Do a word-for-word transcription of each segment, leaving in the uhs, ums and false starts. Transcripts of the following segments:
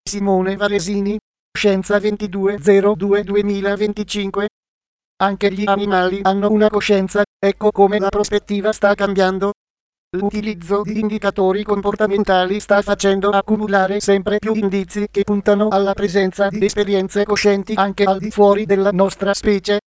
Simone Varesini, Scienza ventidue zero due duemilaventicinque. Anche gli animali hanno una coscienza, ecco come la prospettiva sta cambiando. L'utilizzo di indicatori comportamentali sta facendo accumulare sempre più indizi che puntano alla presenza di esperienze coscienti anche al di fuori della nostra specie.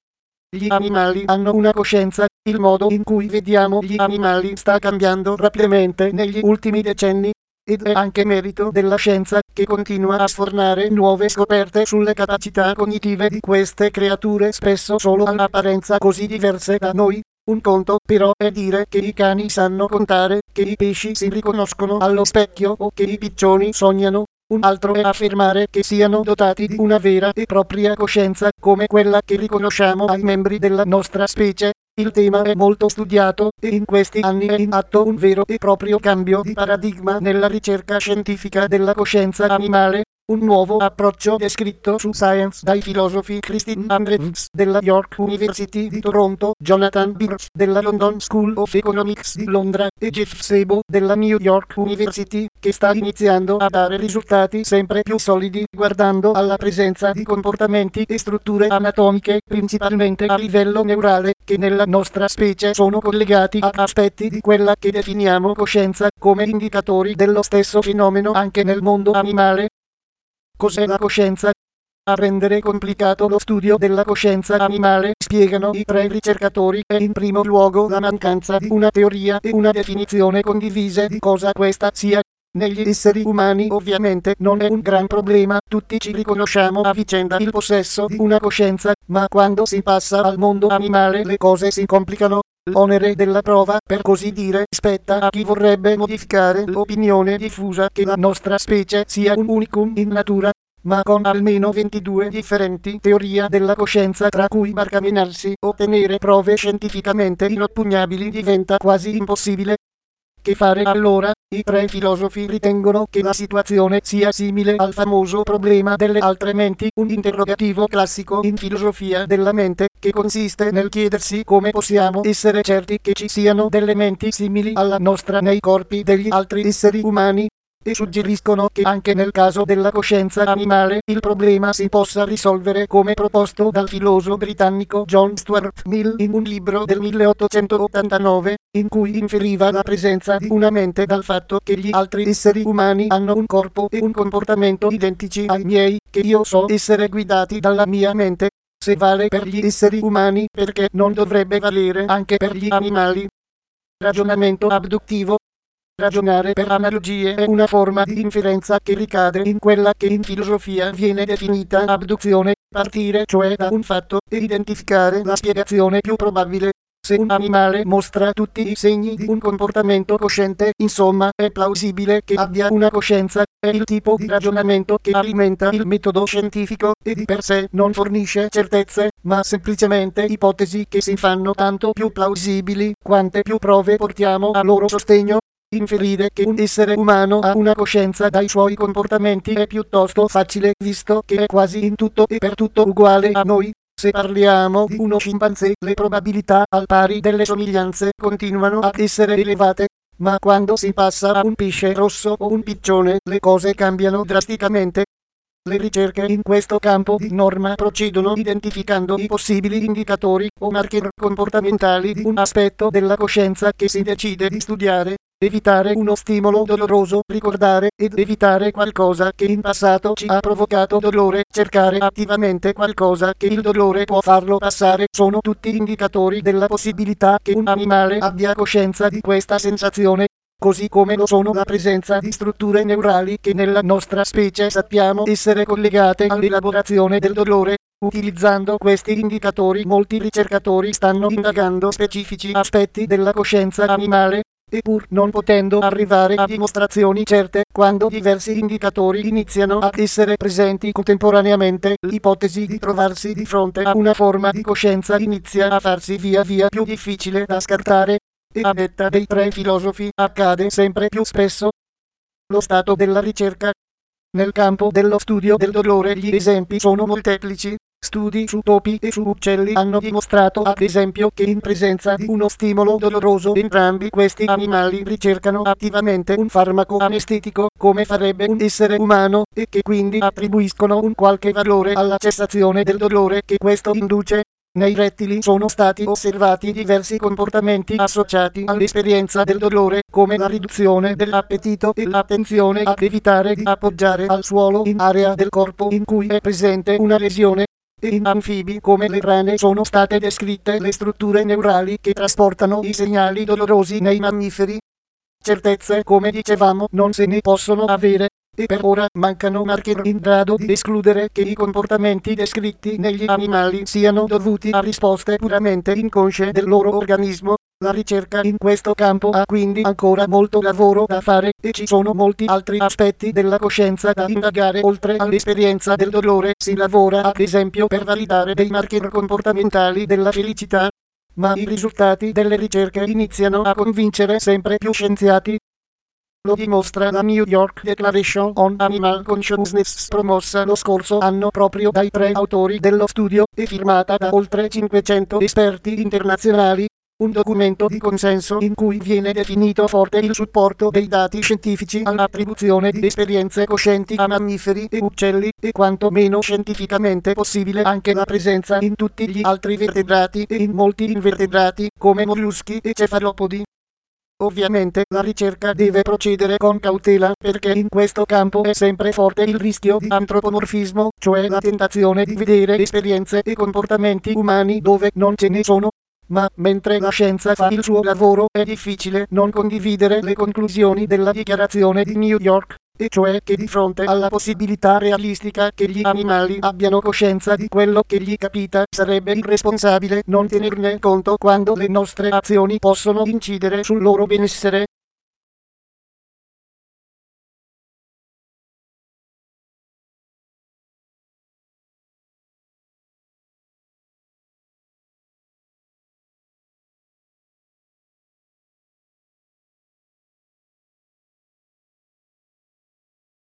Gli animali hanno una coscienza, il modo in cui vediamo gli animali sta cambiando rapidamente negli ultimi decenni, ed è anche merito della scienza, che continua a sfornare nuove scoperte sulle capacità cognitive di queste creature spesso solo all'apparenza così diverse da noi. Un conto però è dire che i cani sanno contare, che i pesci si riconoscono allo specchio o che i piccioni sognano. Un altro è affermare che siano dotati di una vera e propria coscienza, come quella che riconosciamo ai membri della nostra specie. Il tema è molto studiato, e in questi anni è in atto un vero e proprio cambio di paradigma nella ricerca scientifica della coscienza animale. Un nuovo approccio descritto su Science dai filosofi Christine Andrews della York University di Toronto, Jonathan Birch della London School of Economics di Londra e Jeff Sebo della New York University, che sta iniziando a dare risultati sempre più solidi guardando alla presenza di comportamenti e strutture anatomiche, principalmente a livello neurale, che nella nostra specie sono collegati ad aspetti di quella che definiamo coscienza, come indicatori dello stesso fenomeno anche nel mondo animale. Cos'è la coscienza? A rendere complicato lo studio della coscienza animale, spiegano i tre ricercatori, è in primo luogo la mancanza di una teoria e una definizione condivise di cosa questa sia. Negli esseri umani ovviamente non è un gran problema, tutti ci riconosciamo a vicenda il possesso di una coscienza, ma quando si passa al mondo animale le cose si complicano. L'onere della prova, per così dire, spetta a chi vorrebbe modificare l'opinione diffusa che la nostra specie sia un unicum in natura, ma con almeno ventidue differenti teorie della coscienza tra cui barcamenarsi, ottenere prove scientificamente inoppugnabili diventa quasi impossibile. Che fare allora? I tre filosofi ritengono che la situazione sia simile al famoso problema delle altre menti, un interrogativo classico in filosofia della mente, che consiste nel chiedersi come possiamo essere certi che ci siano delle menti simili alla nostra nei corpi degli altri esseri umani. E suggeriscono che anche nel caso della coscienza animale il problema si possa risolvere come proposto dal filosofo britannico John Stuart Mill in un libro del milleottocentottantanove, in cui inferiva la presenza di una mente dal fatto che gli altri esseri umani hanno un corpo e un comportamento identici ai miei, che io so essere guidati dalla mia mente. Se vale per gli esseri umani, perché non dovrebbe valere anche per gli animali? Ragionamento abduttivo. Ragionare per analogie è una forma di inferenza che ricade in quella che in filosofia viene definita abduzione, partire cioè da un fatto e identificare la spiegazione più probabile. Se un animale mostra tutti i segni di un comportamento cosciente, insomma, è plausibile che abbia una coscienza. È il tipo di ragionamento che alimenta il metodo scientifico e di per sé non fornisce certezze, ma semplicemente ipotesi che si fanno tanto più plausibili quante più prove portiamo a loro sostegno. Inferire che un essere umano ha una coscienza dai suoi comportamenti è piuttosto facile, visto che è quasi in tutto e per tutto uguale a noi. Se parliamo di uno scimpanzé, le probabilità al pari delle somiglianze continuano ad essere elevate, ma quando si passa a un pesce rosso o un piccione, le cose cambiano drasticamente. Le ricerche in questo campo di norma procedono identificando i possibili indicatori o marker comportamentali di un aspetto della coscienza che si decide di studiare. Evitare uno stimolo doloroso, ricordare ed evitare qualcosa che in passato ci ha provocato dolore, cercare attivamente qualcosa che il dolore può farlo passare, sono tutti indicatori della possibilità che un animale abbia coscienza di questa sensazione, così come lo sono la presenza di strutture neurali che nella nostra specie sappiamo essere collegate all'elaborazione del dolore. Utilizzando questi indicatori molti ricercatori stanno indagando specifici aspetti della coscienza animale, e pur non potendo arrivare a dimostrazioni certe, quando diversi indicatori iniziano ad essere presenti contemporaneamente, l'ipotesi di trovarsi di fronte a una forma di coscienza inizia a farsi via via più difficile da scartare, e a detta dei tre filosofi accade sempre più spesso. Lo stato della ricerca. Nel campo dello studio del dolore gli esempi sono molteplici. studi su topi e su uccelli hanno dimostrato ad esempio che in presenza di uno stimolo doloroso entrambi questi animali ricercano attivamente un farmaco anestetico come farebbe un essere umano e che quindi attribuiscono un qualche valore alla cessazione del dolore che questo induce. Nei rettili sono stati osservati diversi comportamenti associati all'esperienza del dolore, come la riduzione dell'appetito e l'attenzione ad evitare di appoggiare al suolo in area del corpo in cui è presente una lesione. E in anfibi come le rane sono state descritte le strutture neurali che trasportano i segnali dolorosi nei mammiferi. Certezze, come dicevamo, non se ne possono avere. E per ora mancano marker in grado di escludere che i comportamenti descritti negli animali siano dovuti a risposte puramente inconsce del loro organismo. La ricerca in questo campo ha quindi ancora molto lavoro da fare e ci sono molti altri aspetti della coscienza da indagare. Oltre all'esperienza del dolore si lavora ad esempio per validare dei marker comportamentali della felicità. Ma i risultati delle ricerche iniziano a convincere sempre più scienziati. Lo dimostra la New York Declaration on Animal Consciousness promossa lo scorso anno proprio dai tre autori dello studio e firmata da oltre cinquecento esperti internazionali. Un documento di consenso in cui viene definito forte il supporto dei dati scientifici all'attribuzione di esperienze coscienti a mammiferi e uccelli e quanto meno scientificamente possibile anche la presenza in tutti gli altri vertebrati e in molti invertebrati come molluschi e cefalopodi. Ovviamente la ricerca deve procedere con cautela perché in questo campo è sempre forte il rischio di antropomorfismo, cioè la tentazione di vedere esperienze e comportamenti umani dove non ce ne sono. Ma mentre la scienza fa il suo lavoro è difficile non condividere le conclusioni della dichiarazione di New York, e cioè che di fronte alla possibilità realistica che gli animali abbiano coscienza di quello che gli capita sarebbe irresponsabile non tenerne conto quando le nostre azioni possono incidere sul loro benessere.